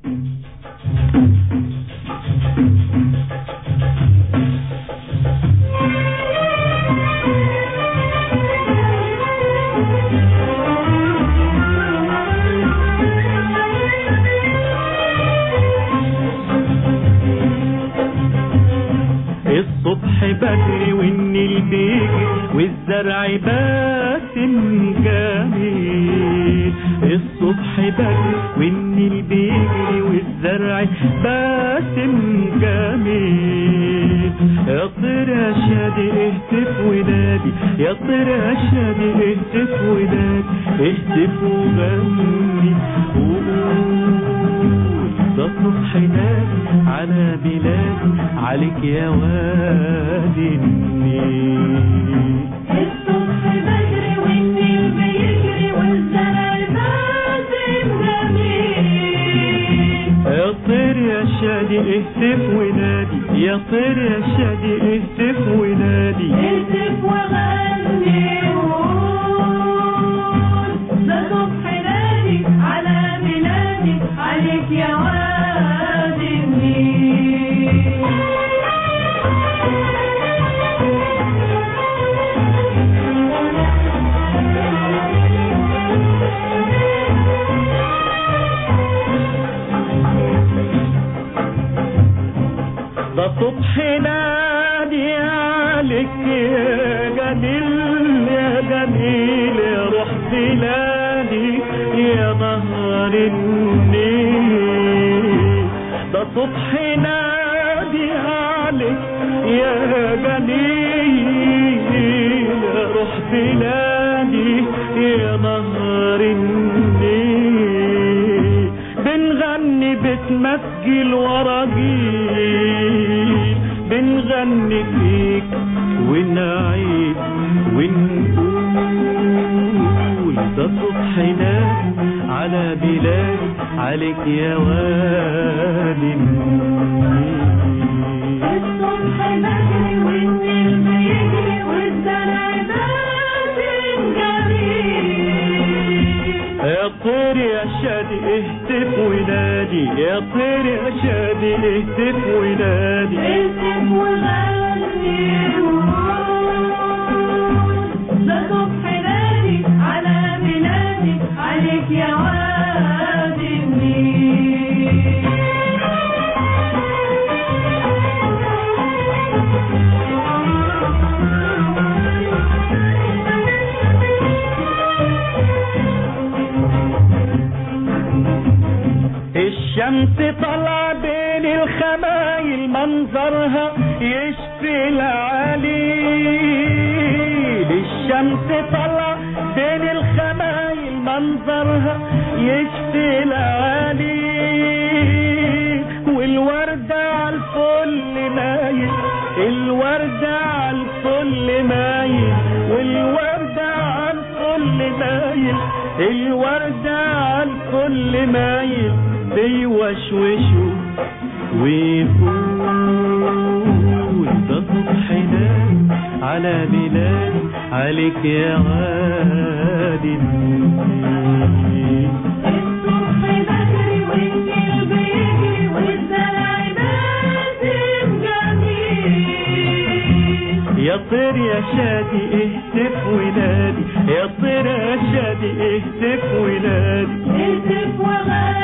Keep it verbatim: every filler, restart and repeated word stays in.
الصبح بدري والنيل بيجري والزرع باسم جميل. الصبح بدري والنيل بيجري والزرع باسم جميل. يا طير يا شادي اهتف ونادي، يا طير يا شادي اهتف ونادي، اهتف وغني وقول ده الصبح نادي على بلادي عليك يا وادي النيل. الصبح بدري والنيل بيجري والزرع باسم جميل. يا طير يا شادي اهتف ونادي، يا طير يا شادي اهتف ونادي، اهتف وغني وقول ده الصبح نادي على بلادي عليك يا وادي النيل. ده صبح نادي عليك يا جميل يا جميل، يا روح بلادي يا نهر النيل. ده صبح نادي عليك يا جميل، يا روح بلادي يا نهر النيل. بنغني بتمثل وراجيل، بنغني فيك ونعيد ونقول ده الصبح نادي على بلادي عليك يا وادي النيل. الصبح بدري والنيل بيجري والزرع باسم جميل. يا طير يا شادي اهتف ونادي، يا طير يا شادي اهتف ونادي، اهتف وغني وقول ده الصبح نادي على بلادي عليك يا وادي النيل. الشمس طلع بين الخمايل منظرها يشفي العليل. الشمس طلع بين الخمايل منظرها يشفي العليل. والوردة عالفل مايل، الوردة عالفل مايل، والوردة عالفل مايل، الوردة عالفل مايل. بيوشوشوا ويقول ده صبح نادي على بلادي عليك يا وادي النيل. الصبح بدري والنيل بيجري والزرع باسم جميل. يا طير يا شادي اهتف ونادي، يا طير يا شادي اهتف ونادي، اهتف وغني